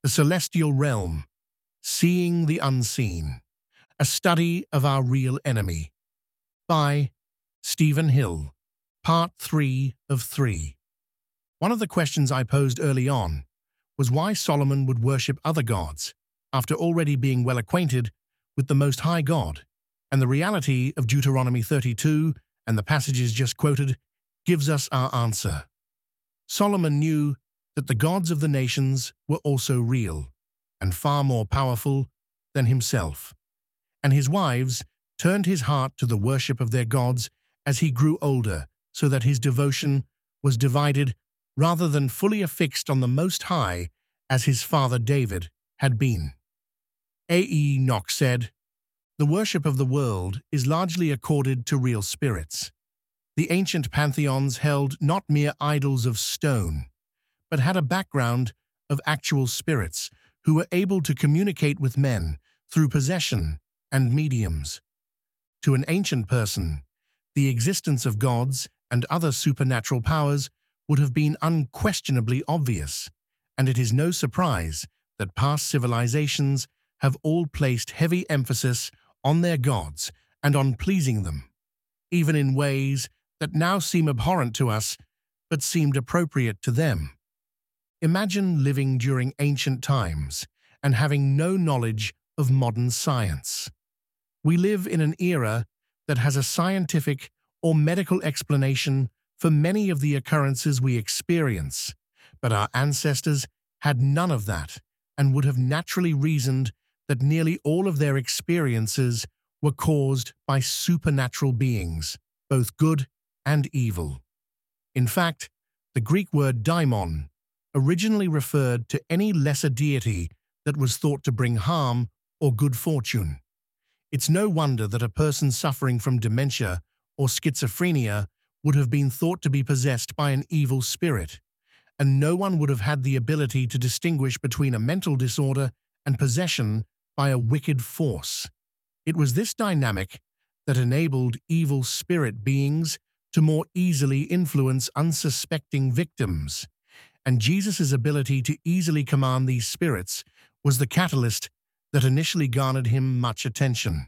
The Celestial Realm, Seeing the Unseen, A Study of Our Real Enemy, by Stephen Hill, Part 3 of 3. One of the questions I posed early on was why Solomon would worship other gods after already being well acquainted with the Most High God, and the reality of Deuteronomy 32 and the passages just quoted gives us our answer. Solomon knew that the gods of the nations were also real and far more powerful than himself, and his wives turned his heart to the worship of their gods as he grew older, so that his devotion was divided rather than fully affixed on the Most High as his father David had been. A.E. Knox said, "The worship of the world is largely accorded to real spirits. The ancient pantheons held not mere idols of stone, but had a background of actual spirits who were able to communicate with men through possession and mediums. To an ancient person, the existence of gods and other supernatural powers would have been unquestionably obvious, and it is no surprise that past civilizations have all placed heavy emphasis on their gods and on pleasing them, even in ways that now seem abhorrent to us but seemed appropriate to them. Imagine living during ancient times and having no knowledge of modern science. We live in an era that has a scientific or medical explanation for many of the occurrences we experience, but our ancestors had none of that and would have naturally reasoned that nearly all of their experiences were caused by supernatural beings, both good and evil. In fact, the Greek word daimon originally referred to any lesser deity that was thought to bring harm or good fortune. It's no wonder that a person suffering from dementia or schizophrenia would have been thought to be possessed by an evil spirit, and no one would have had the ability to distinguish between a mental disorder and possession by a wicked force. It was this dynamic that enabled evil spirit beings to more easily influence unsuspecting victims, and Jesus' ability to easily command these spirits was the catalyst that initially garnered him much attention.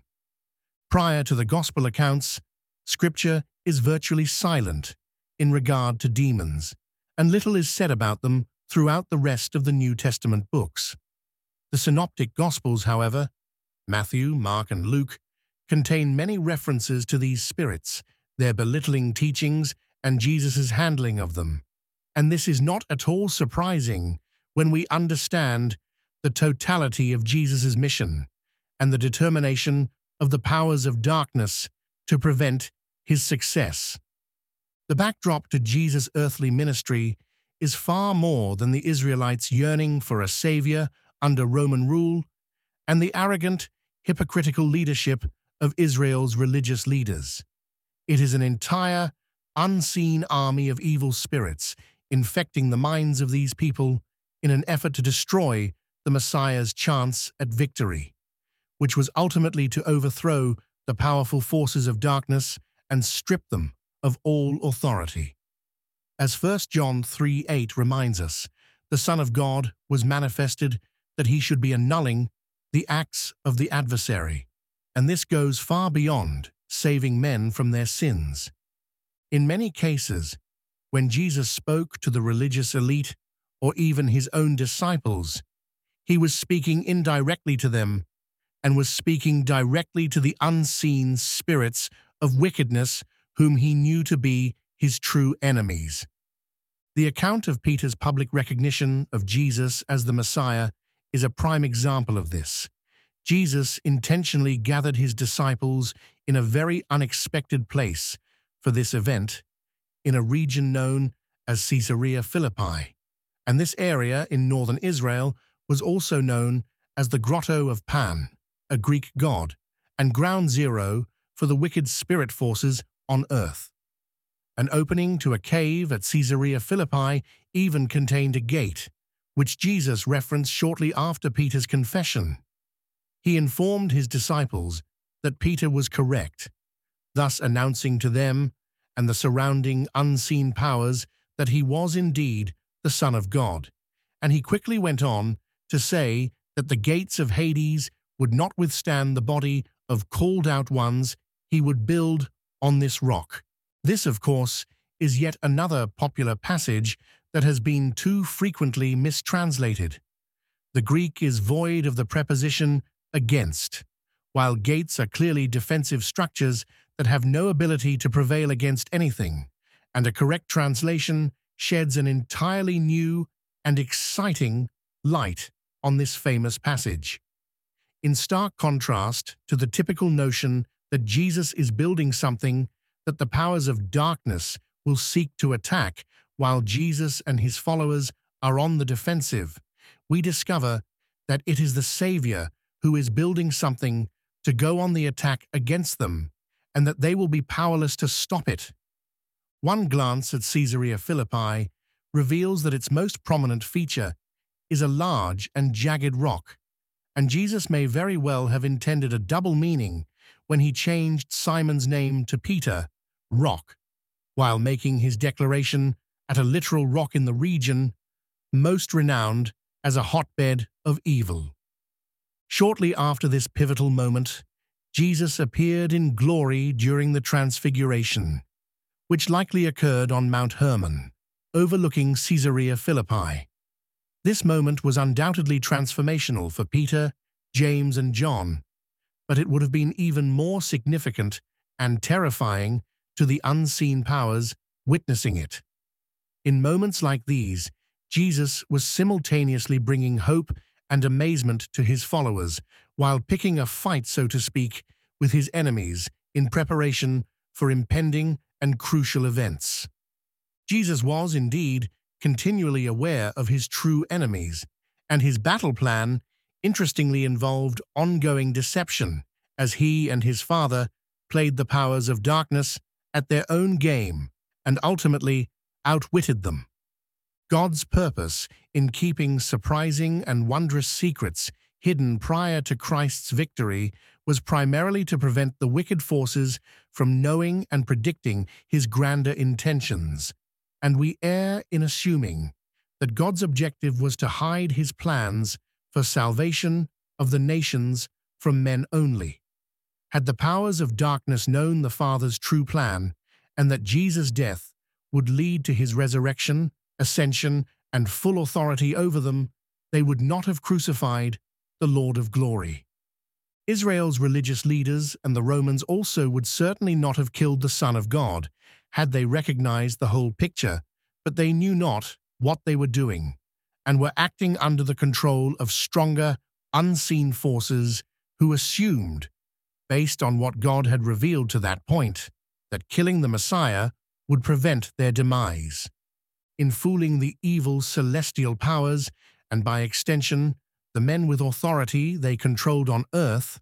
Prior to the Gospel accounts, Scripture is virtually silent in regard to demons, and little is said about them throughout the rest of the New Testament books. The Synoptic Gospels, however, Matthew, Mark, and Luke, contain many references to these spirits, their belittling teachings, and Jesus' handling of them. And this is not at all surprising when we understand the totality of Jesus' mission and the determination of the powers of darkness to prevent his success. The backdrop to Jesus' earthly ministry is far more than the Israelites yearning for a savior under Roman rule and the arrogant, hypocritical leadership of Israel's religious leaders. It is an entire, unseen army of evil spirits infecting the minds of these people in an effort to destroy the Messiah's chance at victory, which was ultimately to overthrow the powerful forces of darkness and strip them of all authority. As 1 John 3:8 reminds us, the Son of God was manifested that he should be annulling the acts of the adversary, and this goes far beyond saving men from their sins. In many cases, when Jesus spoke to the religious elite or even his own disciples, he was speaking indirectly to them and was speaking directly to the unseen spirits of wickedness whom he knew to be his true enemies. The account of Peter's public recognition of Jesus as the Messiah is a prime example of this. Jesus intentionally gathered his disciples in a very unexpected place for this event, in a region known as Caesarea Philippi, and this area in northern Israel was also known as the Grotto of Pan, a Greek god, and ground zero for the wicked spirit forces on earth. An opening to a cave at Caesarea Philippi even contained a gate, which Jesus referenced shortly after Peter's confession. He informed his disciples that Peter was correct, thus announcing to them and the surrounding unseen powers that he was indeed the Son of God, and he quickly went on to say that the gates of Hades would not withstand the body of called-out ones he would build on this rock. This, of course, is yet another popular passage that has been too frequently mistranslated. The Greek is void of the preposition against, while gates are clearly defensive structures that have no ability to prevail against anything, and a correct translation sheds an entirely new and exciting light on this famous passage. In stark contrast to the typical notion that Jesus is building something that the powers of darkness will seek to attack while Jesus and his followers are on the defensive, we discover that it is the Savior who is building something to go on the attack against them, and that they will be powerless to stop it. One glance at Caesarea Philippi reveals that its most prominent feature is a large and jagged rock, and Jesus may very well have intended a double meaning when he changed Simon's name to Peter, rock, while making his declaration at a literal rock in the region most renowned as a hotbed of evil. Shortly after this pivotal moment, Jesus appeared in glory during the Transfiguration, which likely occurred on Mount Hermon, overlooking Caesarea Philippi. This moment was undoubtedly transformational for Peter, James, and John, but it would have been even more significant and terrifying to the unseen powers witnessing it. In moments like these, Jesus was simultaneously bringing hope and amazement to his followers, while picking a fight, so to speak, with his enemies in preparation for impending and crucial events. Jesus was, indeed, continually aware of his true enemies, and his battle plan interestingly involved ongoing deception, as he and his Father played the powers of darkness at their own game and ultimately outwitted them. God's purpose in keeping surprising and wondrous secrets hidden prior to Christ's victory was primarily to prevent the wicked forces from knowing and predicting his grander intentions, and we err in assuming that God's objective was to hide his plans for salvation of the nations from men only. Had the powers of darkness known the Father's true plan, and that Jesus' death would lead to his resurrection, ascension, and full authority over them, they would not have crucified the Lord of glory. Israel's religious leaders and the Romans also would certainly not have killed the Son of God had they recognized the whole picture, but they knew not what they were doing, and were acting under the control of stronger, unseen forces who assumed, based on what God had revealed to that point, that killing the Messiah would prevent their demise. In fooling the evil celestial powers, and by extension, the men with authority they controlled on earth,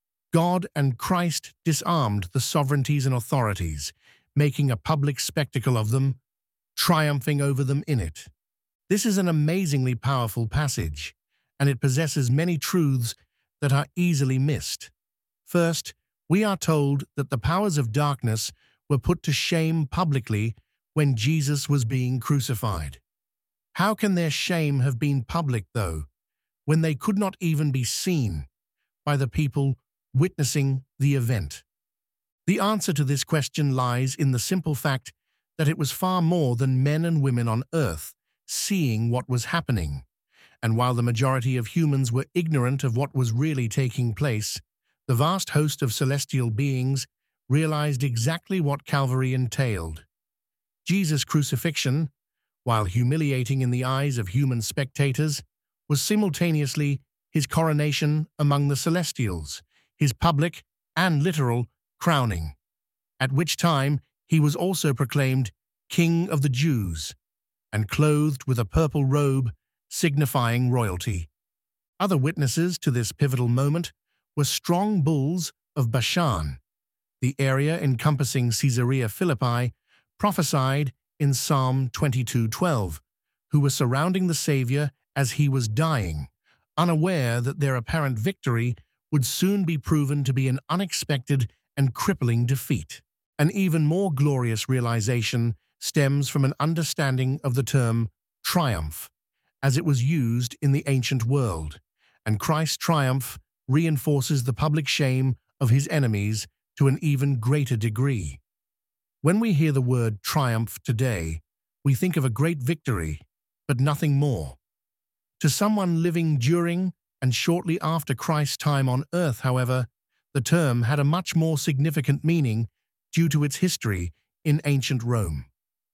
God and Christ disarmed the sovereignties and authorities, making a public spectacle of them, triumphing over them in it. This is an amazingly powerful passage, and it possesses many truths that are easily missed. First, we are told that the powers of darkness were put to shame publicly when Jesus was being crucified. How can their shame have been public, though, when they could not even be seen by the people witnessing the event? The answer to this question lies in the simple fact that it was far more than men and women on earth seeing what was happening, and while the majority of humans were ignorant of what was really taking place, the vast host of celestial beings realized exactly what Calvary entailed. Jesus' crucifixion, while humiliating in the eyes of human spectators, was simultaneously his coronation among the celestials, his public and literal crowning, at which time he was also proclaimed King of the Jews, and clothed with a purple robe signifying royalty. Other witnesses to this pivotal moment were strong bulls of Bashan, the area encompassing Caesarea Philippi, prophesied in Psalm 22:12, who were surrounding the Savior as he was dying, unaware that their apparent victory would soon be proven to be an unexpected and crippling defeat. An even more glorious realization stems from an understanding of the term triumph, as it was used in the ancient world, and Christ's triumph reinforces the public shame of his enemies to an even greater degree. When we hear the word triumph today, we think of a great victory, but nothing more. To someone living during and shortly after Christ's time on earth, however, the term had a much more significant meaning due to its history in ancient Rome.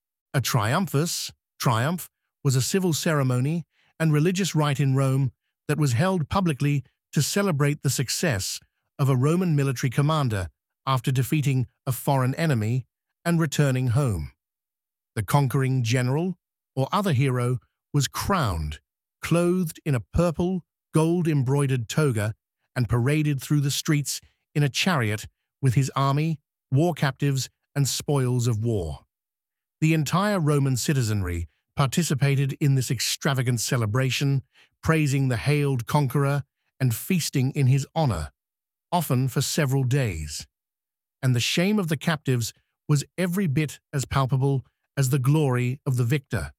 A triumphus, triumph, was a civil ceremony and religious rite in Rome that was held publicly to celebrate the success of a Roman military commander after defeating a foreign enemy and returning home. The conquering general or other hero was crowned, clothed in a purple, gold-embroidered toga, and paraded through the streets in a chariot with his army, war captives, and spoils of war. The entire Roman citizenry participated in this extravagant celebration, praising the hailed conqueror and feasting in his honor, often for several days. And the shame of the captives was every bit as palpable as the glory of the victor.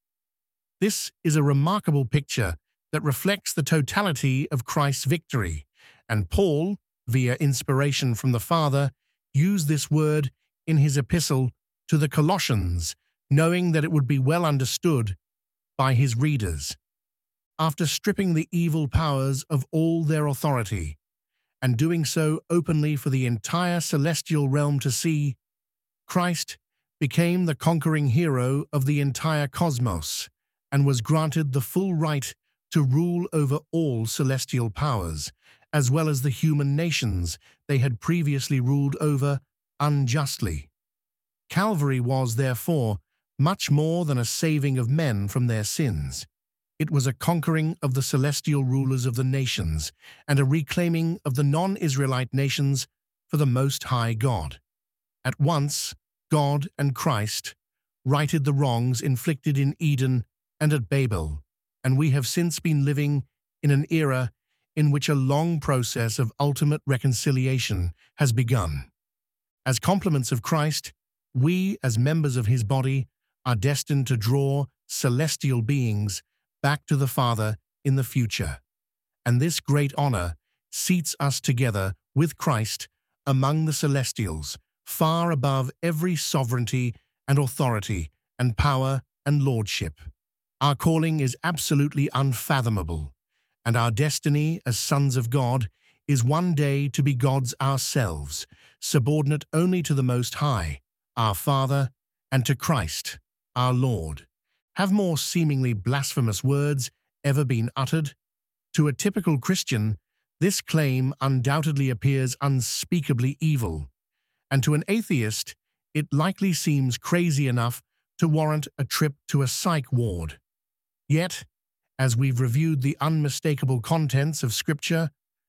This is a remarkable picture that reflects the totality of Christ's victory, and Paul, via inspiration from the Father, used this word in his epistle to the Colossians, knowing that it would be well understood by his readers. After stripping the evil powers of all their authority, and doing so openly for the entire celestial realm to see, Christ became the conquering hero of the entire cosmos and was granted the full right to rule over all celestial powers, as well as the human nations they had previously ruled over unjustly. Calvary was, therefore, much more than a saving of men from their sins. It was a conquering of the celestial rulers of the nations and a reclaiming of the non-Israelite nations for the Most High God. At once, God and Christ righted the wrongs inflicted in Eden and at Babel, and we have since been living in an era in which a long process of ultimate reconciliation has begun. As complements of Christ, we, as members of his body, are destined to draw celestial beings back to the Father in the future. And this great honor seats us together with Christ among the celestials, far above every sovereignty and authority and power and lordship. Our calling is absolutely unfathomable, and our destiny as sons of God is one day to be gods ourselves, subordinate only to the Most High, our Father, and to Christ, our Lord. Have more seemingly blasphemous words ever been uttered? To a typical Christian, this claim undoubtedly appears unspeakably evil, and to an atheist, it likely seems crazy enough to warrant a trip to a psych ward. Yet, as we've reviewed the unmistakable contents of Scripture,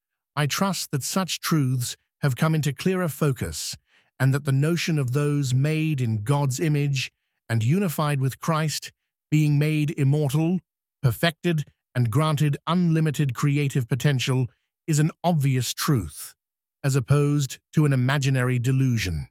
I trust that such truths have come into clearer focus, and that the notion of those made in God's image and unified with Christ, being made immortal, perfected, and granted unlimited creative potential is an obvious truth, as opposed to an imaginary delusion.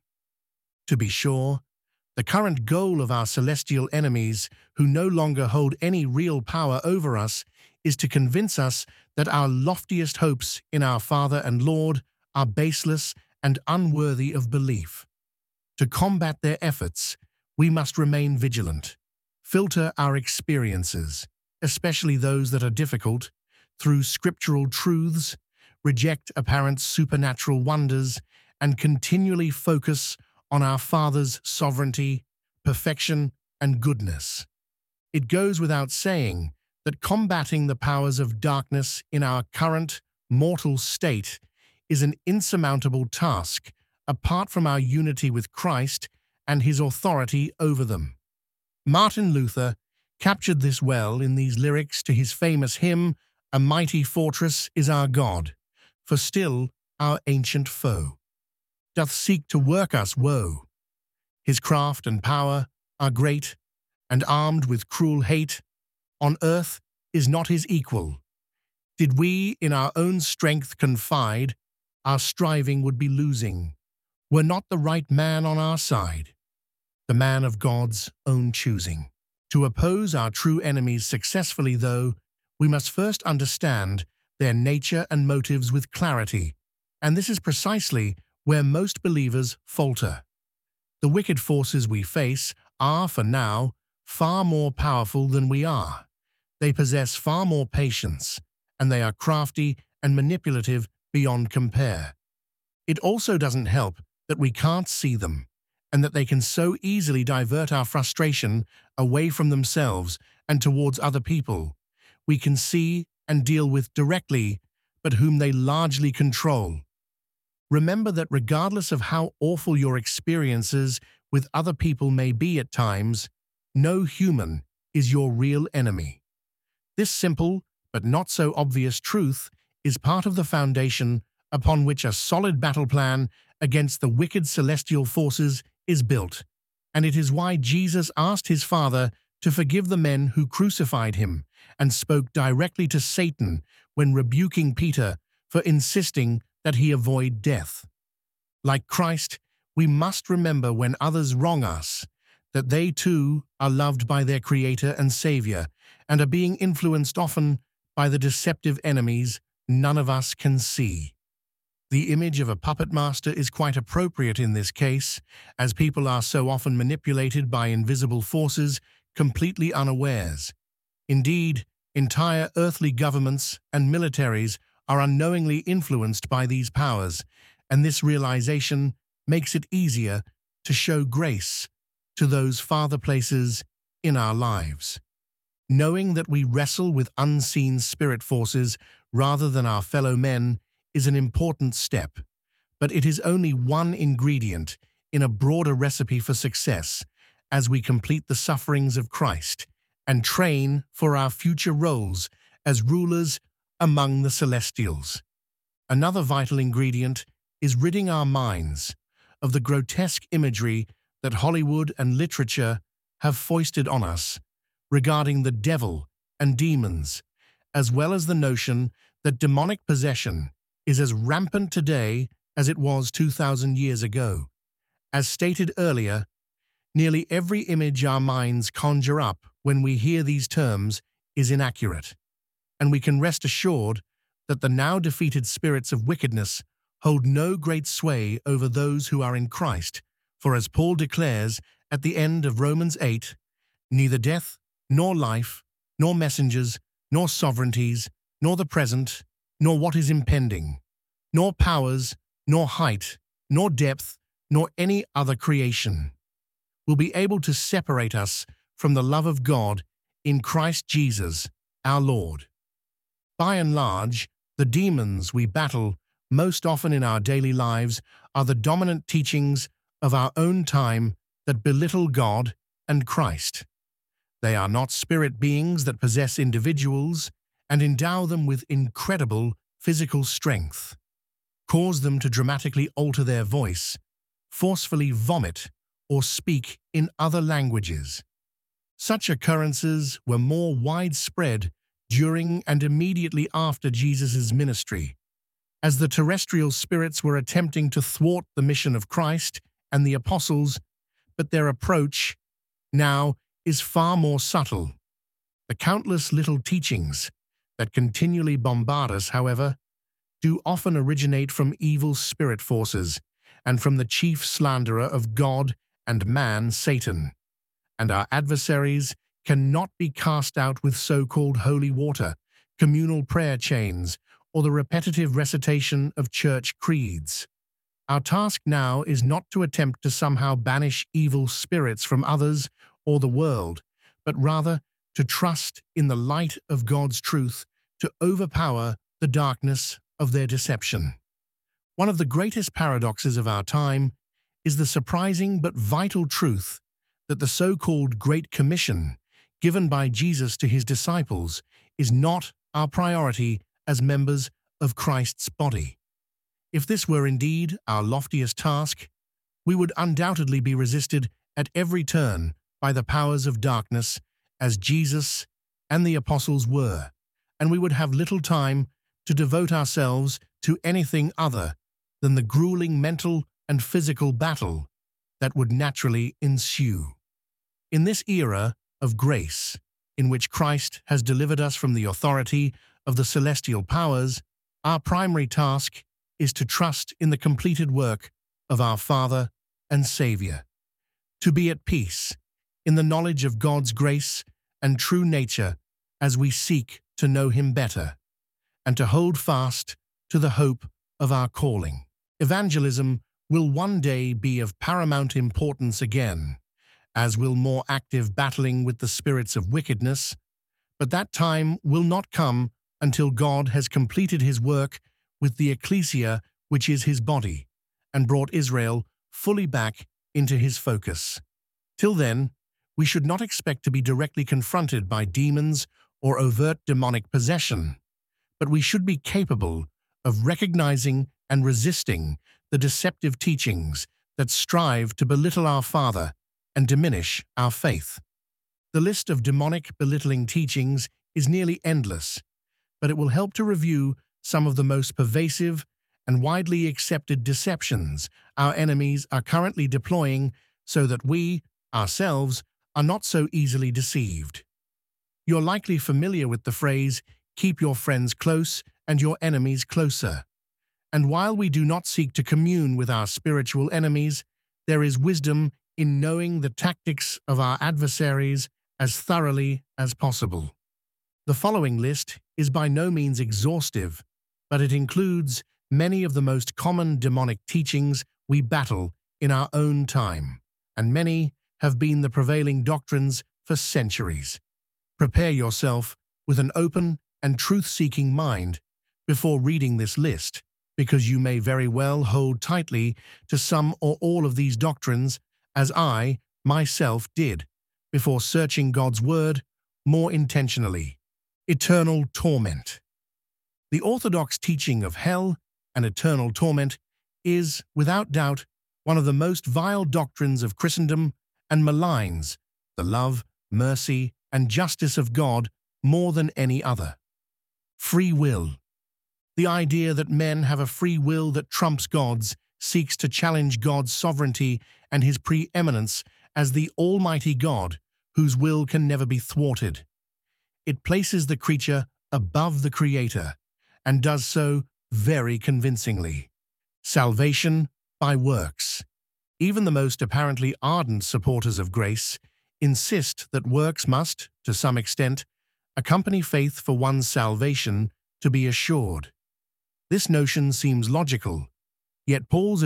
To be sure, the current goal of our celestial enemies, who no longer hold any real power over us, is to convince us that our loftiest hopes in our Father and Lord are baseless and unworthy of belief. To combat their efforts, we must remain vigilant, filter our experiences, especially those that are difficult, through scriptural truths, reject apparent supernatural wonders, and continually focus on our Father's sovereignty, perfection, and goodness. It goes without saying that combating the powers of darkness in our current mortal state is an insurmountable task apart from our unity with Christ and his authority over them. Martin Luther captured this well in these lyrics to his famous hymn, "A mighty fortress is our God, for still our ancient foe doth seek to work us woe. His craft and power are great, and armed with cruel hate, on earth is not his equal. Did we in our own strength confide, our striving would be losing, were not the right man on our side, the man of God's own choosing." To oppose our true enemies successfully, though, we must first understand their nature and motives with clarity, and this is precisely where most believers falter. The wicked forces we face are, for now, far more powerful than we are. They possess far more patience, and they are crafty and manipulative beyond compare. It also doesn't help that we can't see them, and that they can so easily divert our frustration away from themselves and towards other people we can see and deal with directly, but whom they largely control. Remember that regardless of how awful your experiences with other people may be at times, no human is your real enemy. This simple but not so obvious truth is part of the foundation upon which a solid battle plan against the wicked celestial forces is built, and it is why Jesus asked his Father to forgive the men who crucified him and spoke directly to Satan when rebuking Peter for insisting that he avoid death. Like Christ, we must remember when others wrong us that they too are loved by their Creator and Savior and are being influenced often by the deceptive enemies none of us can see. The image of a puppet master is quite appropriate in this case, as people are so often manipulated by invisible forces completely unawares. Indeed, entire earthly governments and militaries are unknowingly influenced by these powers, and this realization makes it easier to show grace to those farther places in our lives. Knowing that we wrestle with unseen spirit forces rather than our fellow men is an important step, but it is only one ingredient in a broader recipe for success as we complete the sufferings of Christ and train for our future roles as rulers among the celestials. Another vital ingredient is ridding our minds of the grotesque imagery that Hollywood and literature have foisted on us regarding the devil and demons, as well as the notion that demonic possession is as rampant today as it was 2,000 years ago. As stated earlier, nearly every image our minds conjure up when we hear these terms is inaccurate, and we can rest assured that the now defeated spirits of wickedness hold no great sway over those who are in Christ, for as Paul declares at the end of Romans 8, neither death, nor life, nor messengers, nor sovereignties, nor the present, nor what is impending, nor powers, nor height, nor depth, nor any other creation will be able to separate us from the love of God in Christ Jesus, our Lord. By and large, the demons we battle most often in our daily lives are the dominant teachings of our own time that belittle God and Christ. They are not spirit beings that possess individuals and endow them with incredible physical strength, cause them to dramatically alter their voice, forcefully vomit, or speak in other languages. Such occurrences were more widespread during and immediately after Jesus' ministry, as the terrestrial spirits were attempting to thwart the mission of Christ and the apostles, but their approach now is far more subtle. The countless little teachings that continually bombard us, however, do often originate from evil spirit forces and from the chief slanderer of God and man, Satan, and our adversaries cannot be cast out with so-called holy water, communal prayer chains, or the repetitive recitation of church creeds. Our task now is not to attempt to somehow banish evil spirits from others or the world, but rather to trust in the light of God's truth to overpower the darkness of their deception. One of the greatest paradoxes of our time is the surprising but vital truth that the so-called Great Commission given by Jesus to his disciples is not our priority as members of Christ's body. If this were indeed our loftiest task, we would undoubtedly be resisted at every turn by the powers of darkness, as Jesus and the apostles were, and we would have little time to devote ourselves to anything other than the grueling mental and physical battle that would naturally ensue. In this era of grace, in which Christ has delivered us from the authority of the celestial powers, our primary task is to trust in the completed work of our Father and Savior, to be at peace in the knowledge of God's grace and true nature as we seek to know Him better, and to hold fast to the hope of our calling. Evangelism will one day be of paramount importance again, as will more active battling with the spirits of wickedness, but that time will not come until God has completed His work with the ecclesia, which is His body, and brought Israel fully back into His focus. Till then, we should not expect to be directly confronted by demons or overt demonic possession, but we should be capable of recognizing and resisting the deceptive teachings that strive to belittle our Father and diminish our faith. The list of demonic belittling teachings is nearly endless, but it will help to review some of the most pervasive and widely accepted deceptions our enemies are currently deploying so that we, ourselves, are not so easily deceived. You're likely familiar with the phrase, "Keep your friends close and your enemies closer." And while we do not seek to commune with our spiritual enemies, there is wisdom in knowing the tactics of our adversaries as thoroughly as possible. The following list is by no means exhaustive, but it includes many of the most common demonic teachings we battle in our own time, and many have been the prevailing doctrines for centuries. Prepare yourself with an open and truth-seeking mind before reading this list, because you may very well hold tightly to some or all of these doctrines, as I, myself, did, before searching God's Word more intentionally. Eternal torment. The orthodox teaching of hell and eternal torment is, without doubt, one of the most vile doctrines of Christendom and maligns the love, mercy, and justice of God more than any other. Free will. The idea that men have a free will that trumps God's seeks to challenge God's sovereignty and His preeminence as the Almighty God, whose will can never be thwarted. It places the creature above the Creator, and does so very convincingly. Salvation by works. Even the most apparently ardent supporters of grace insist that works must, to some extent, accompany faith for one's salvation to be assured. This notion seems logical, yet Paul's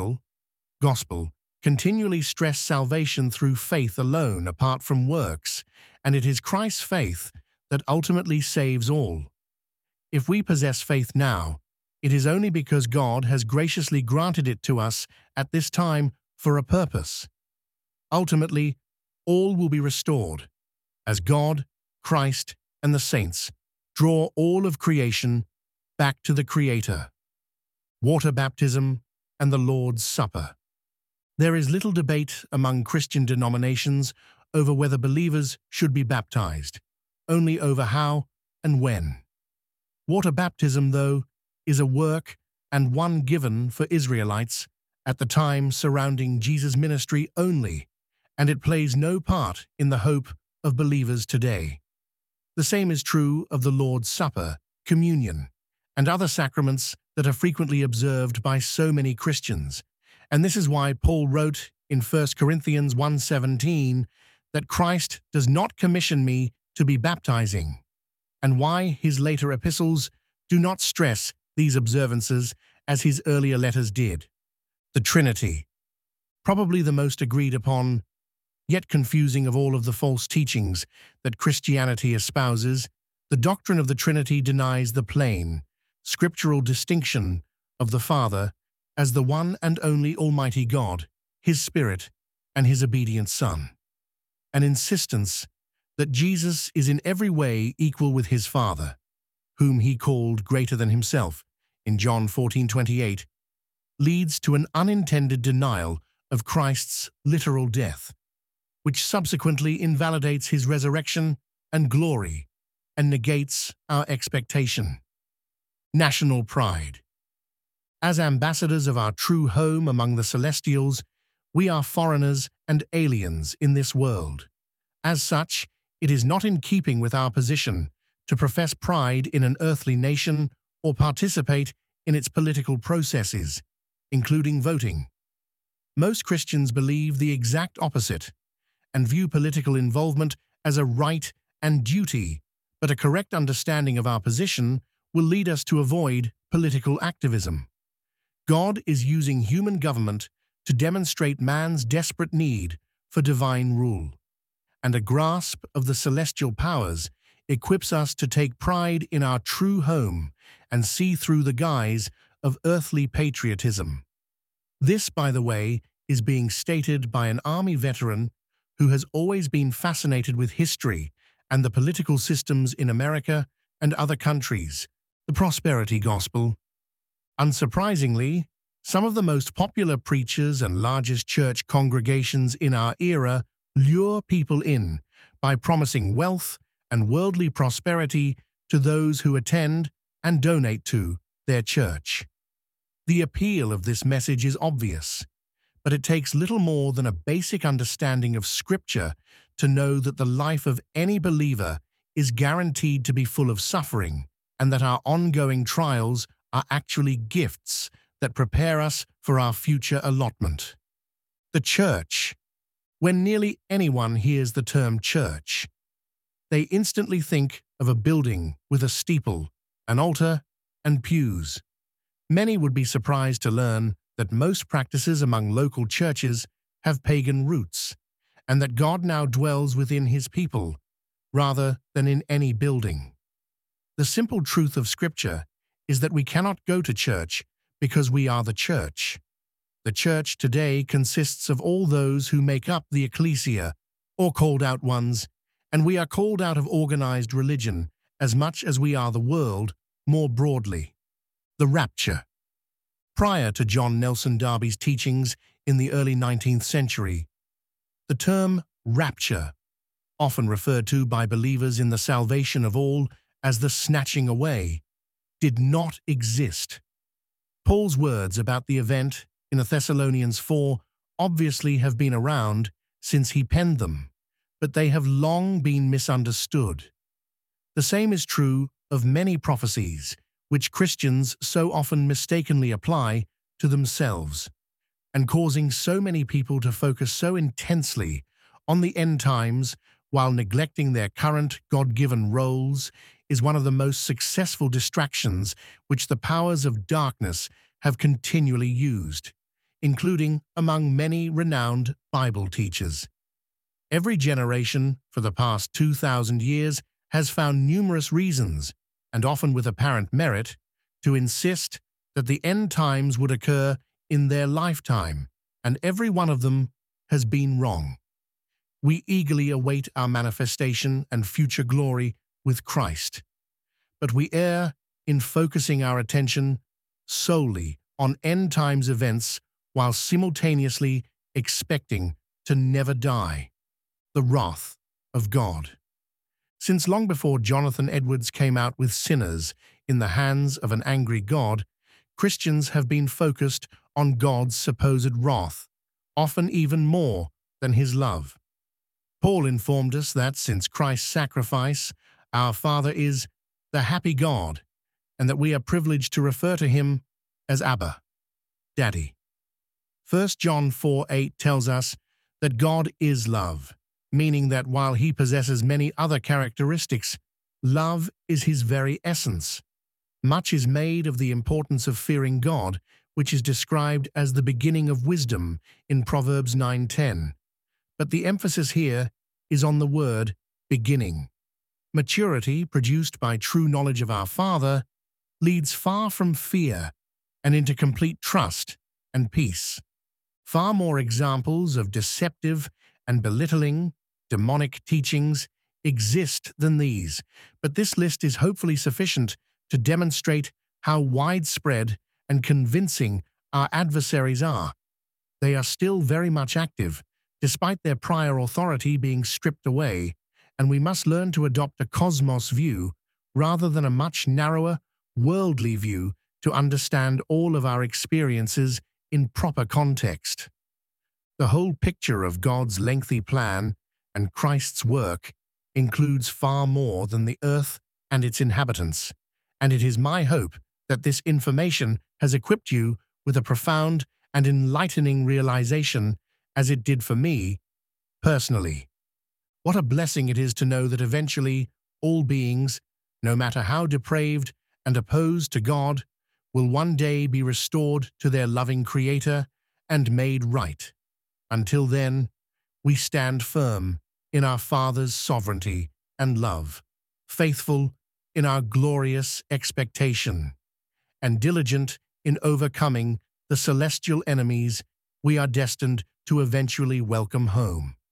gospel, continually stress salvation through faith alone apart from works, and it is Christ's faith that ultimately saves all. If we possess faith now, it is only because God has graciously granted it to us at this time for a purpose. Ultimately, all will be restored, as God, Christ, and the saints draw all of creation back to the Creator. Water baptism and the Lord's Supper. There is little debate among Christian denominations over whether believers should be baptized, only over how and when. Water baptism, though, is a work and one given for Israelites at the time surrounding Jesus' ministry only, and it plays no part in the hope of believers today. The same is true of the Lord's Supper, communion, and other sacraments that are frequently observed by so many Christians, and this is why Paul wrote in 1 Corinthians 1:17 that Christ does not commission me to be baptizing, and why his later epistles do not stress these observances as his earlier letters did. The Trinity. Probably the most agreed upon, yet confusing of all of the false teachings that Christianity espouses, the doctrine of the Trinity denies the plain, scriptural distinction of the Father as the one and only Almighty God, His Spirit, and His obedient Son. An insistence that Jesus is in every way equal with His Father, whom He called greater than Himself in John 14:28, leads to an unintended denial of Christ's literal death, which subsequently invalidates His resurrection and glory and negates our expectation. National pride. As ambassadors of our true home among the celestials, we are foreigners and aliens in this world. As such, it is not in keeping with our position to profess pride in an earthly nation or participate in its political processes, including voting. Most Christians believe the exact opposite and view political involvement as a right and duty, but a correct understanding of our position will lead us to avoid political activism. God is using human government to demonstrate man's desperate need for divine rule, and a grasp of the celestial powers equips us to take pride in our true home and see through the guise of earthly patriotism. This, by the way, is being stated by an army veteran who has always been fascinated with history and the political systems in America and other countries, the prosperity gospel. Unsurprisingly, some of the most popular preachers and largest church congregations in our era lure people in by promising wealth and worldly prosperity to those who attend and donate to their church. The appeal of this message is obvious, but it takes little more than a basic understanding of Scripture to know that the life of any believer is guaranteed to be full of suffering, and that our ongoing trials are actually gifts that prepare us for our future allotment. The church. When nearly anyone hears the term church, they instantly think of a building with a steeple, an altar, and pews. Many would be surprised to learn that most practices among local churches have pagan roots, and that God now dwells within His people, rather than in any building. The simple truth of Scripture is that we cannot go to church because we are the church. The church today consists of all those who make up the ecclesia, or called out ones, and we are called out of organized religion as much as we are the world more broadly. The rapture. Prior to John Nelson Darby's teachings in the early 19th century, the term rapture, often referred to by believers in the salvation of all as the snatching away, did not exist. Paul's words about the event in Thessalonians 4 obviously have been around since he penned them, but they have long been misunderstood. The same is true of many prophecies, which Christians so often mistakenly apply to themselves, and causing so many people to focus so intensely on the end times while neglecting their current God-given roles is one of the most successful distractions which the powers of darkness have continually used, including among many renowned Bible teachers. Every generation for the past 2,000 years has found numerous reasons, and often with apparent merit, to insist that the end times would occur in their lifetime, and every one of them has been wrong. We eagerly await our manifestation and future glory with Christ, but we err in focusing our attention solely on end times events while simultaneously expecting to never die. The wrath of God. Since long before Jonathan Edwards came out with Sinners in the Hands of an Angry God, Christians have been focused on God's supposed wrath, often even more than His love. Paul informed us that since Christ's sacrifice, our Father is the happy God, and that we are privileged to refer to Him as Abba, Daddy. 1 John 4:8 tells us that God is love, meaning that while He possesses many other characteristics, love is His very essence. Much is made of the importance of fearing God, which is described as the beginning of wisdom in Proverbs 9:10. But the emphasis here is on the word beginning. Maturity, produced by true knowledge of our Father, leads far from fear and into complete trust and peace. Far more examples of deceptive and belittling, demonic teachings exist than these, but this list is hopefully sufficient to demonstrate how widespread and convincing our adversaries are. They are still very much active, despite their prior authority being stripped away, and we must learn to adopt a cosmos view rather than a much narrower, worldly view to understand all of our experiences in proper context. The whole picture of God's lengthy plan and Christ's work includes far more than the earth and its inhabitants, and it is my hope that this information has equipped you with a profound and enlightening realization as it did for me personally. What a blessing it is to know that eventually all beings, no matter how depraved and opposed to God, will one day be restored to their loving Creator and made right. Until then, we stand firm in our Father's sovereignty and love, faithful in our glorious expectation, and diligent in overcoming the celestial enemies we are destined to eventually welcome home.